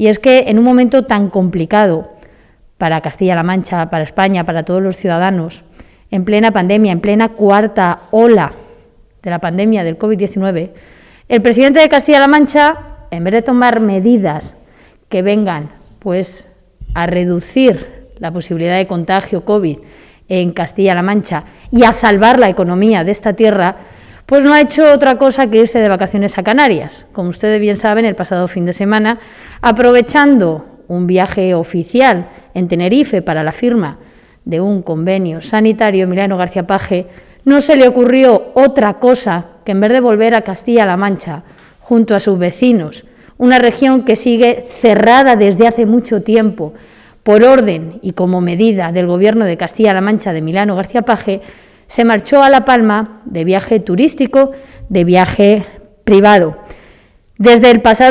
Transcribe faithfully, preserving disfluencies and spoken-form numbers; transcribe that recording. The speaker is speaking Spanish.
Y es que en un momento tan complicado para Castilla-La Mancha, para España, para todos los ciudadanos, en plena pandemia, en plena cuarta ola de la pandemia del COVID diecinueve, el presidente de Castilla-La Mancha, en vez de tomar medidas que vengan pues, a reducir la posibilidad de contagio COVID en Castilla-La Mancha y a salvar la economía de esta tierra, pues no ha hecho otra cosa que irse de vacaciones a Canarias. Como ustedes bien saben, el pasado fin de semana, aprovechando un viaje oficial en Tenerife para la firma de un convenio sanitario, Emiliano García Paje no se le ocurrió otra cosa que en vez de volver a Castilla-La Mancha junto a sus vecinos, una región que sigue cerrada desde hace mucho tiempo por orden y como medida del Gobierno de Castilla-La Mancha de Emiliano García Paje, se marchó a La Palma de viaje turístico, de viaje privado. Desde el pasado